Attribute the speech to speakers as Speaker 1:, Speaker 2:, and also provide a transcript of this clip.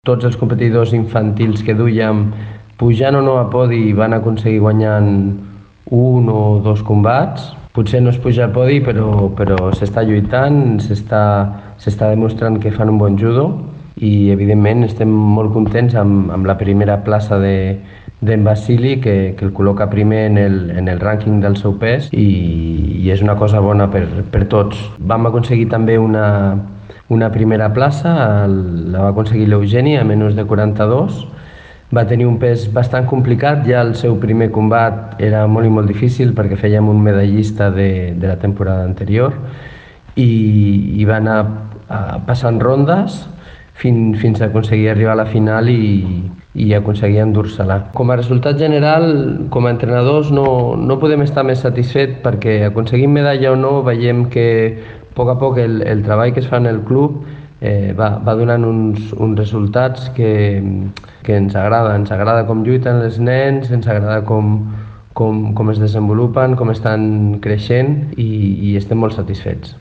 Speaker 1: Tots els competidors infantils que duíem, pujant o no a podi, van aconseguir guanyant un o dos combats. Potser no es puja al podi, però s'està lluitant, s'està demostrant que fan un bon judo i, evidentment, estem molt contents amb la primera plaça d'en Vasili, que el col·loca primer en el rànquing del seu pes i és una cosa bona per tots. Vam aconseguir també una primera plaça, la va aconseguir l'Eugeni a menys de 42. Va tenir un pes bastant complicat, ja el seu primer combat era molt i molt difícil perquè fèiem un medallista de la temporada anterior i va anar passant rondes fins a aconseguir arribar a la final i aconseguir endur-se-la. Com a resultat general, com a entrenadors, no podem estar més satisfets perquè aconseguim medalla o no, veiem que a poc el treball que es fa en el club va donant uns resultats que ens agrada. Ens agrada com lluiten els nens, ens agrada com es desenvolupen, com estan creixent i estem molt satisfets.